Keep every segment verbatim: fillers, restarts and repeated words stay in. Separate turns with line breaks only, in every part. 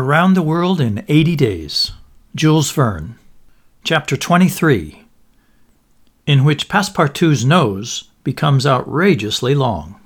Around the World in eighty days, Jules Verne, Chapter twenty-three, in which Passepartout's nose becomes outrageously long.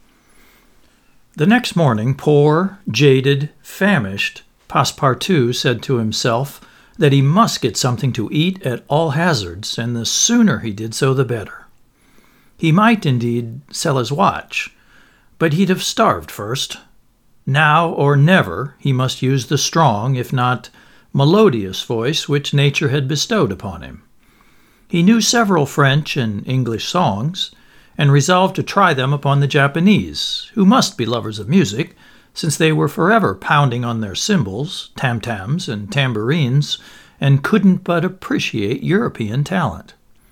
The next morning, poor, jaded, famished Passepartout said to himself that he must get something to eat at all hazards, and the sooner he did so the better. He might, indeed, sell his watch, but he'd have starved first. Now or never he must use the strong, if not melodious voice which nature had bestowed upon him. He knew several French and English songs, and resolved to try them upon the Japanese, who must be lovers of music, since they were forever pounding on their cymbals, tam-tams, and tambourines, and couldn't but appreciate European talent.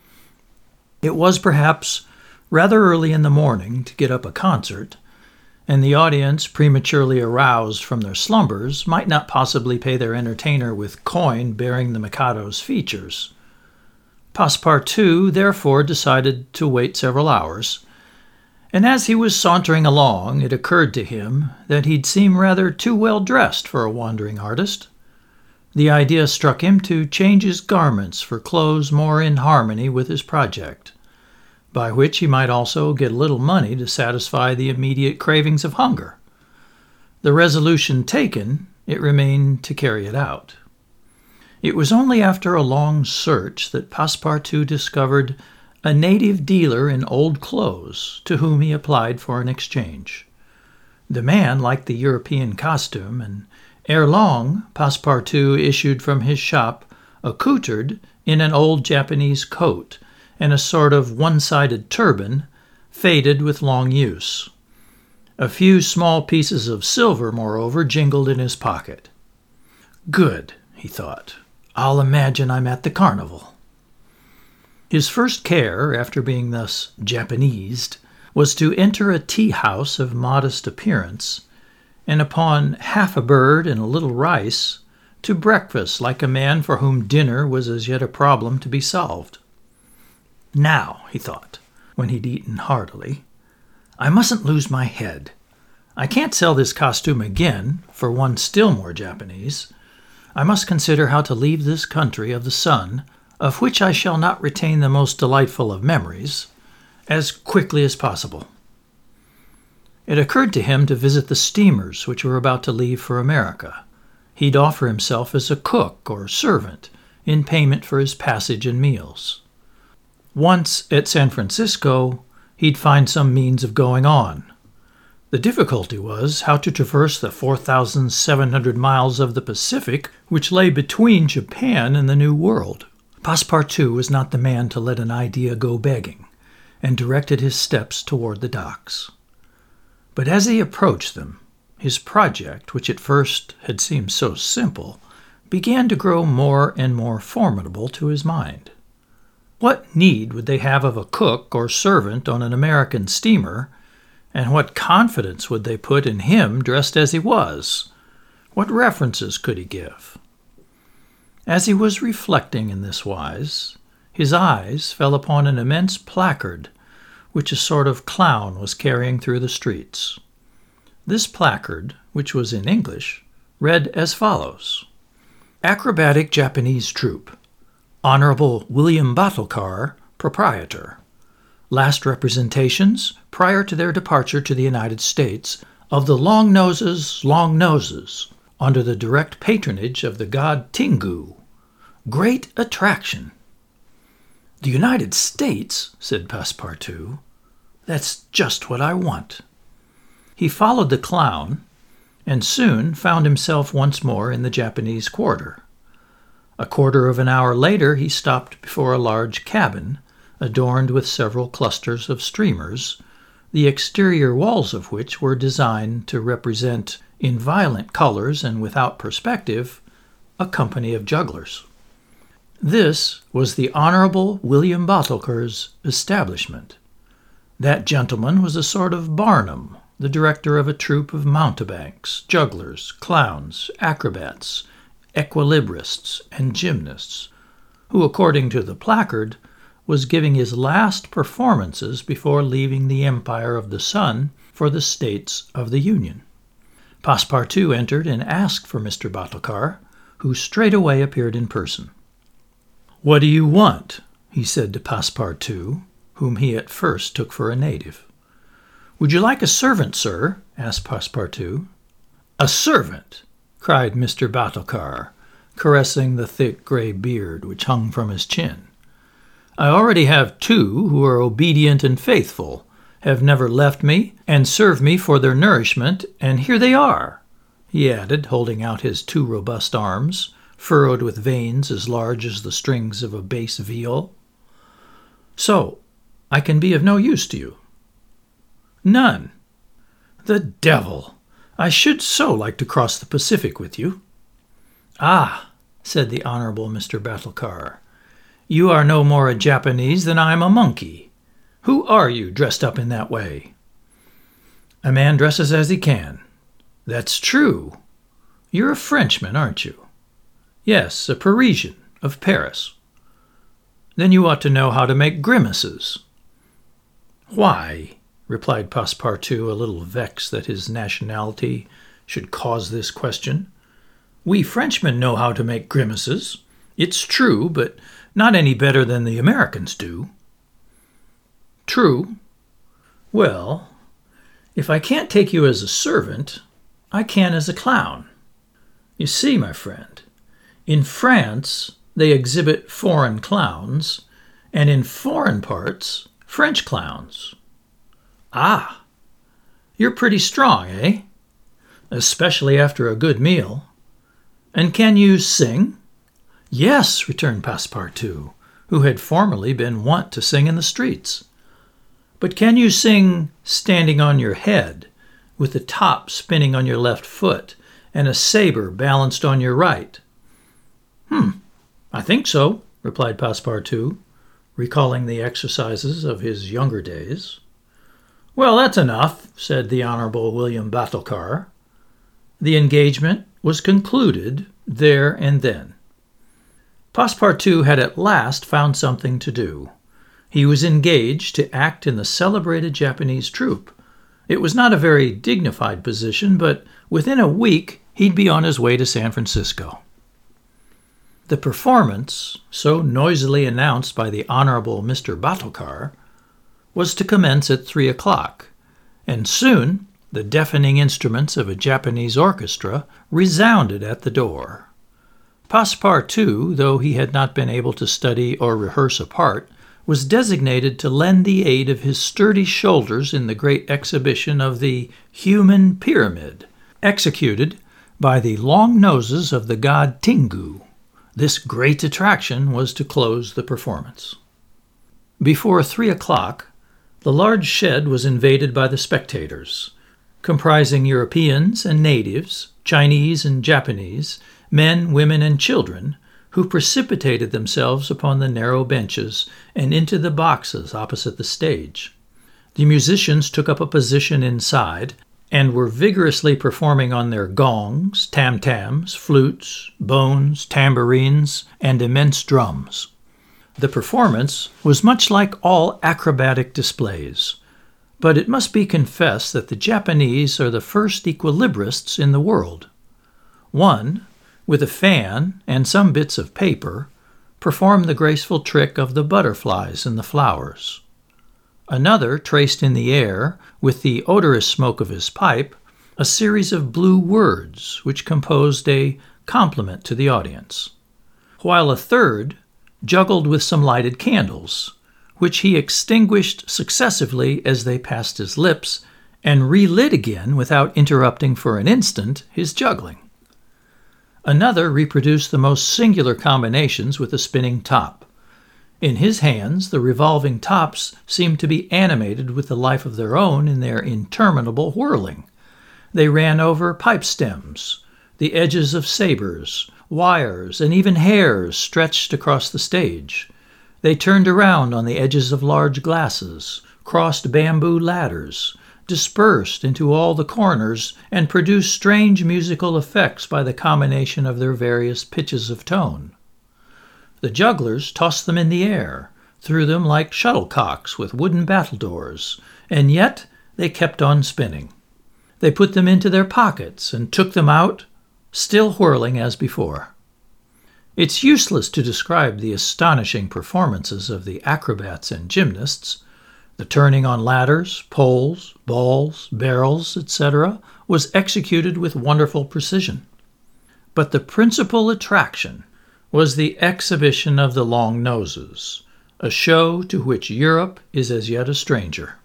It was perhaps rather early in the morning to get up a concert, and the audience, prematurely aroused from their slumbers, might not possibly pay their entertainer with coin bearing the Mikado's features. Passepartout therefore decided to wait several hours, and as he was sauntering along, it occurred to him that he'd seem rather too well dressed for a wandering artist. The idea struck him to change his garments for clothes more in harmony with his project, by which he might also get a little money to satisfy the immediate cravings of hunger. The resolution taken, it remained to carry it out. It was only after a long search that Passepartout discovered a native dealer in old clothes, to whom he applied for an exchange. The man liked the European costume, and ere long Passepartout issued from his shop accoutred in an old Japanese coat and a sort of one-sided turban, faded with long use. A few small pieces of silver, moreover, jingled in his pocket. Good, he thought. I'll imagine I'm at the carnival. His first care, after being thus Japanesed, was to enter a tea-house of modest appearance, and upon half a bird and a little rice, to breakfast like a man for whom dinner was as yet a problem to be solved. Now, he thought, when he'd eaten heartily, I mustn't lose my head. I can't sell this costume again for one still more Japanese. I must consider how to leave this country of the sun, of which I shall not retain the most delightful of memories, as quickly as possible. It occurred to him to visit the steamers which were about to leave for America. He'd offer himself as a cook or servant in payment for his passage and meals. Once at San Francisco, he'd find some means of going on. The difficulty was how to traverse the four thousand seven hundred miles of the Pacific which lay between Japan and the New World. Passepartout was not the man to let an idea go begging, and directed his steps toward the docks. But as he approached them, his project, which at first had seemed so simple, began to grow more and more formidable to his mind. What need would they have of a cook or servant on an American steamer, and what confidence would they put in him dressed as he was? What references could he give? As he was reflecting in this wise, his eyes fell upon an immense placard which a sort of clown was carrying through the streets. This placard, which was in English, read as follows: Acrobatic Japanese Troupe. Honorable William Batulcar, Proprietor. Last representations, prior to their departure to the United States, of the Long Noses, Long Noses, under the direct patronage of the god Tingu. Great attraction. The United States, said Passepartout. That's just what I want. He followed the clown, and soon found himself once more in the Japanese quarter. A quarter of an hour later he stopped before a large cabin, adorned with several clusters of streamers, the exterior walls of which were designed to represent, in violent colors and without perspective, a company of jugglers. This was the Honorable William Batulcar's establishment. That gentleman was a sort of Barnum, the director of a troupe of mountebanks, jugglers, clowns, acrobats, equilibrists, and gymnasts, who, according to the placard, was giving his last performances before leaving the Empire of the Sun for the States of the Union. Passepartout entered and asked for Mister Batulcar, who straightway appeared in person. "What do you want?" he said to Passepartout, whom he at first took for a native. "Would you like a servant, sir?" asked Passepartout. "A servant!" cried Mister Batulcar, caressing the thick gray beard which hung from his chin. "I already have two who are obedient and faithful, have never left me, and serve me for their nourishment, and here they are," he added, holding out his two robust arms, furrowed with veins as large as the strings of a bass viol. "So, I can be of no use to you?" "None." "The devil! I should so like to cross the Pacific with you." "Ah," said the Honorable Mister Batulcar, "you are no more a Japanese than I am a monkey. Who are you, dressed up in that way?" "A man dresses as he can." "That's true. You're a Frenchman, aren't you?" "Yes, a Parisian, of Paris." "Then you ought to know how to make grimaces." "Why?" replied Passepartout, a little vexed that his nationality should cause this question. "We Frenchmen know how to make grimaces. It's true, but not any better than the Americans do." "True. Well, if I can't take you as a servant, I can as a clown. You see, my friend, in France they exhibit foreign clowns, and in foreign parts, French clowns." "Ah, you're pretty strong, eh? Especially after a good meal. And can you sing?" "Yes," returned Passepartout, who had formerly been wont to sing in the streets. "But can you sing standing on your head, with the top spinning on your left foot, and a saber balanced on your right?" "Hmm, I think so," replied Passepartout, recalling the exercises of his younger days. "Well, that's enough," said the Honorable William Batulcar. The engagement was concluded there and then. Passepartout had at last found something to do. He was engaged to act in the celebrated Japanese troupe. It was not a very dignified position, but within a week he'd be on his way to San Francisco. The performance, so noisily announced by the Honorable Mister Batulcar, was to commence at three o'clock, and soon the deafening instruments of a Japanese orchestra resounded at the door. Passepartout, though he had not been able to study or rehearse a part, was designated to lend the aid of his sturdy shoulders in the great exhibition of the Human Pyramid, executed by the long noses of the god Tingu. This great attraction was to close the performance. Before three o'clock, the large shed was invaded by the spectators, comprising Europeans and natives, Chinese and Japanese, men, women, and children, who precipitated themselves upon the narrow benches and into the boxes opposite the stage. The musicians took up a position inside and were vigorously performing on their gongs, tam-tams, flutes, bones, tambourines, and immense drums. The performance was much like all acrobatic displays, but it must be confessed that the Japanese are the first equilibrists in the world. One, with a fan and some bits of paper, performed the graceful trick of the butterflies and the flowers. Another traced in the air, with the odorous smoke of his pipe, a series of blue words which composed a compliment to the audience, while a third juggled with some lighted candles, which he extinguished successively as they passed his lips, and relit again without interrupting for an instant his juggling. Another reproduced the most singular combinations with a spinning top. In his hands, the revolving tops seemed to be animated with the life of their own in their interminable whirling. They ran over pipe stems, the edges of sabers, wires, and even hairs stretched across the stage. They turned around on the edges of large glasses, crossed bamboo ladders, dispersed into all the corners, and produced strange musical effects by the combination of their various pitches of tone. The jugglers tossed them in the air, threw them like shuttlecocks with wooden battledores, and yet they kept on spinning. They put them into their pockets and took them out, still whirling as before. It's useless to describe the astonishing performances of the acrobats and gymnasts. The turning on ladders, poles, balls, barrels, et cetera was executed with wonderful precision. But the principal attraction was the exhibition of the long noses, a show to which Europe is as yet a stranger.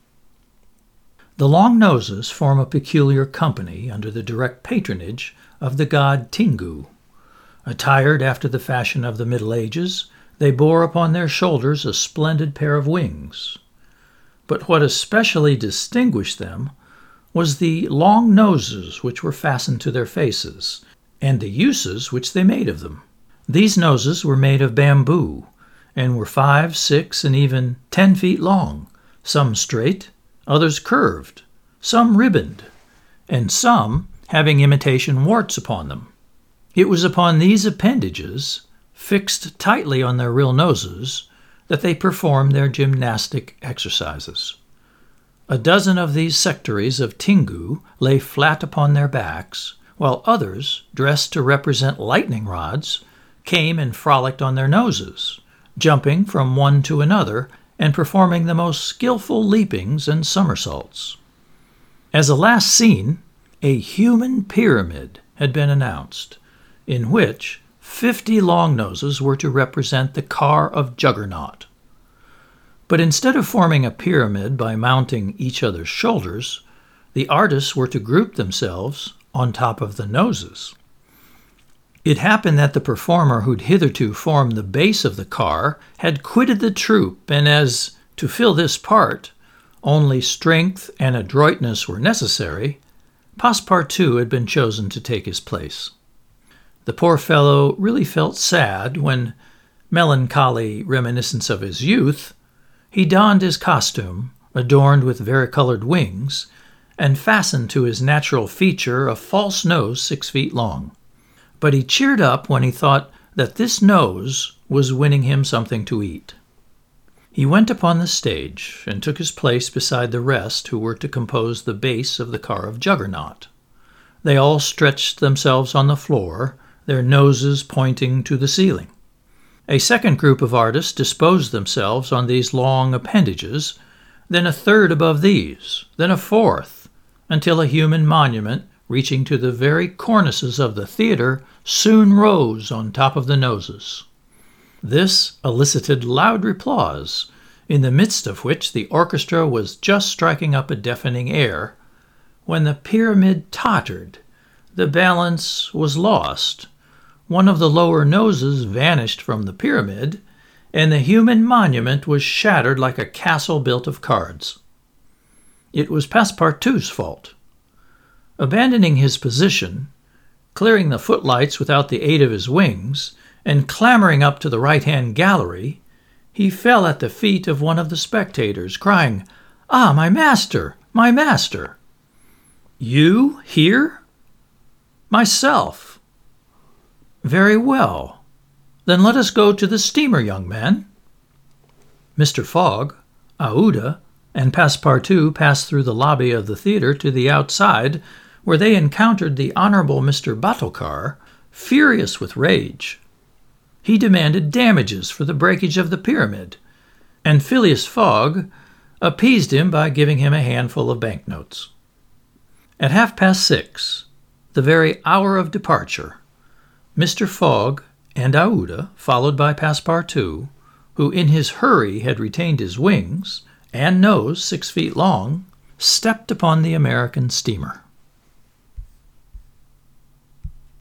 The long noses form a peculiar company under the direct patronage of the god Tingu. Attired after the fashion of the Middle Ages, they bore upon their shoulders a splendid pair of wings. But what especially distinguished them was the long noses which were fastened to their faces, and the uses which they made of them. These noses were made of bamboo, and were five, six, and even ten feet long, some straight, others curved, some ribboned, and some having imitation warts upon them. It was upon these appendages, fixed tightly on their real noses, that they performed their gymnastic exercises. A dozen of these sectaries of Tingu lay flat upon their backs, while others, dressed to represent lightning rods, came and frolicked on their noses, jumping from one to another and performing the most skillful leapings and somersaults. As a last scene, a human pyramid had been announced, in which fifty long noses were to represent the car of Juggernaut. But instead of forming a pyramid by mounting each other's shoulders, the artists were to group themselves on top of the noses. It happened that the performer who'd hitherto formed the base of the car had quitted the troupe, and as, to fill this part, only strength and adroitness were necessary, Passepartout had been chosen to take his place. The poor fellow really felt sad when, melancholy reminiscence of his youth, he donned his costume, adorned with varicolored wings, and fastened to his natural feature a false nose six feet long. But he cheered up when he thought that this nose was winning him something to eat. He went upon the stage and took his place beside the rest who were to compose the base of the car of Juggernaut. They all stretched themselves on the floor, their noses pointing to the ceiling. A second group of artists disposed themselves on these long appendages, then a third above these, then a fourth, until a human monument reaching to the very cornices of the theater soon rose on top of the noses. This elicited loud applause, in the midst of which the orchestra was just striking up a deafening air, when the pyramid tottered, the balance was lost, one of the lower noses vanished from the pyramid, and the human monument was shattered like a castle built of cards. It was Passepartout's fault. Abandoning his position, clearing the footlights without the aid of his wings, and clambering up to the right-hand gallery, he fell at the feet of one of the spectators, crying, "Ah, my master, my master!" "You here?" "Myself." "Very well. Then let us go to the steamer, young man." Mister Fogg, Aouda, and Passepartout passed through the lobby of the theater to the outside, where they encountered the Honorable Mister Batulcar, furious with rage. He demanded damages for the breakage of the pyramid, and Phileas Fogg appeased him by giving him a handful of banknotes. At half past six, the very hour of departure, Mister Fogg and Aouda, followed by Passepartout, who in his hurry had retained his wings and nose six feet long, stepped upon the American steamer.